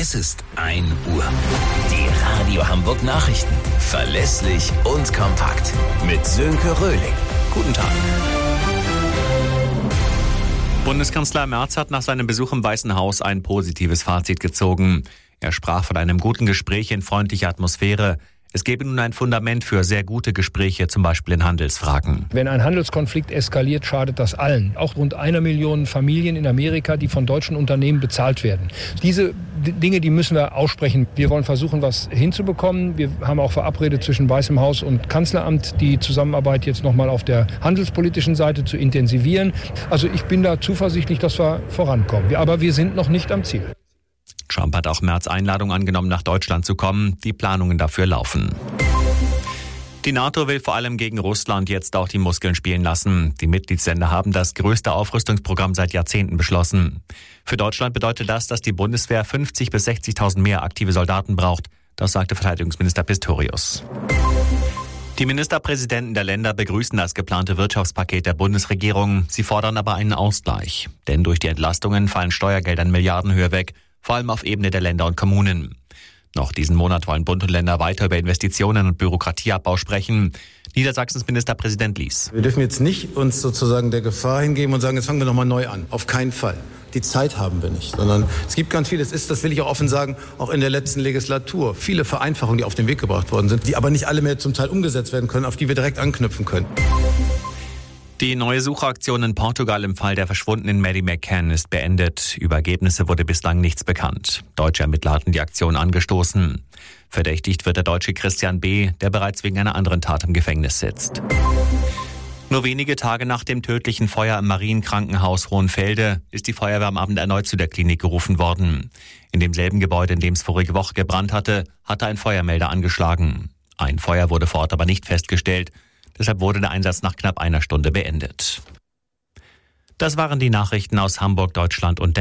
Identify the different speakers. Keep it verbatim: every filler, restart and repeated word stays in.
Speaker 1: Es ist ein Uhr. Die Radio Hamburg Nachrichten. Verlässlich und kompakt. Mit Sönke Röhling. Guten Tag.
Speaker 2: Bundeskanzler Merz hat nach seinem Besuch im Weißen Haus ein positives Fazit gezogen. Er sprach von einem guten Gespräch in freundlicher Atmosphäre. Es gebe nun ein Fundament für sehr gute Gespräche, zum Beispiel in Handelsfragen.
Speaker 3: Wenn ein Handelskonflikt eskaliert, schadet das allen. Auch rund einer Million Familien in Amerika, die von deutschen Unternehmen bezahlt werden. Diese Dinge, die müssen wir aussprechen. Wir wollen versuchen, was hinzubekommen. Wir haben auch verabredet zwischen Weißem Haus und Kanzleramt, die Zusammenarbeit jetzt nochmal auf der handelspolitischen Seite zu intensivieren. Also ich bin da zuversichtlich, dass wir vorankommen. Aber wir sind noch nicht am Ziel.
Speaker 2: Trump hat auch Merz Einladung angenommen, nach Deutschland zu kommen. Die Planungen dafür laufen. Die NATO will vor allem gegen Russland jetzt auch die Muskeln spielen lassen. Die Mitgliedsländer haben das größte Aufrüstungsprogramm seit Jahrzehnten beschlossen. Für Deutschland bedeutet das, dass die Bundeswehr fünfzigtausend bis sechzigtausend mehr aktive Soldaten braucht. Das sagte Verteidigungsminister Pistorius. Die Ministerpräsidenten der Länder begrüßen das geplante Wirtschaftspaket der Bundesregierung. Sie fordern aber einen Ausgleich. Denn durch die Entlastungen fallen Steuergelder in Milliardenhöhe weg, vor allem auf Ebene der Länder und Kommunen. Noch diesen Monat wollen Bund und Länder weiter über Investitionen und Bürokratieabbau sprechen. Niedersachsens Ministerpräsident Lies.
Speaker 4: Wir dürfen jetzt nicht uns sozusagen der Gefahr hingeben und sagen, jetzt fangen wir nochmal neu an. Auf keinen Fall. Die Zeit haben wir nicht, sondern es gibt ganz viel, es ist, das will ich auch offen sagen, auch in der letzten Legislatur, viele Vereinfachungen, die auf den Weg gebracht worden sind, die aber nicht alle mehr zum Teil umgesetzt werden können, auf die wir direkt anknüpfen können.
Speaker 2: Die neue Suchaktion in Portugal im Fall der verschwundenen Maddie McCann ist beendet. Über Ergebnisse wurde bislang nichts bekannt. Deutsche Ermittler hatten die Aktion angestoßen. Verdächtigt wird der Deutsche Christian B., der bereits wegen einer anderen Tat im Gefängnis sitzt. Nur wenige Tage nach dem tödlichen Feuer im Marienkrankenhaus Hohenfelde ist die Feuerwehr am Abend erneut zu der Klinik gerufen worden. In demselben Gebäude, in dem es vorige Woche gebrannt hatte, hatte ein Feuermelder angeschlagen. Ein Feuer wurde vor Ort aber nicht festgestellt. Deshalb wurde der Einsatz nach knapp einer Stunde beendet. Das waren die Nachrichten aus Hamburg, Deutschland und